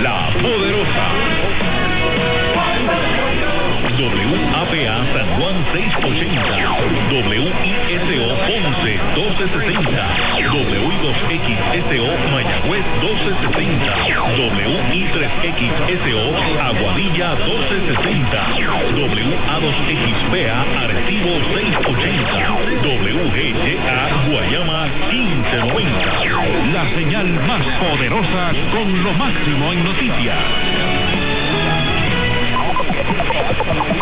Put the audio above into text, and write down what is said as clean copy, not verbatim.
La Poderosa. WAPA San Juan 680, WISO Ponce 1260, W2XSO Mayagüez 1260, WI3XSO Aguadilla 1260, WA2XPA Arecibo 680, WGA Guayama 1590. La señal más poderosa con lo máximo en noticias.